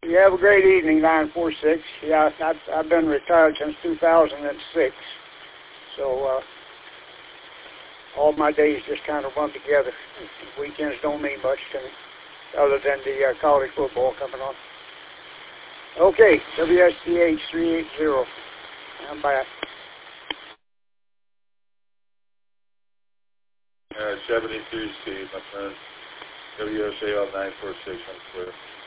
You have a great evening, 946. Yeah, I've been retired since 2006. So all my days just kind of run together. Weekends don't mean much to me, other than the college football coming on. Okay, WSTH 380. I'm back. 73 Steve, my friend. WSAL 946, I'm clear.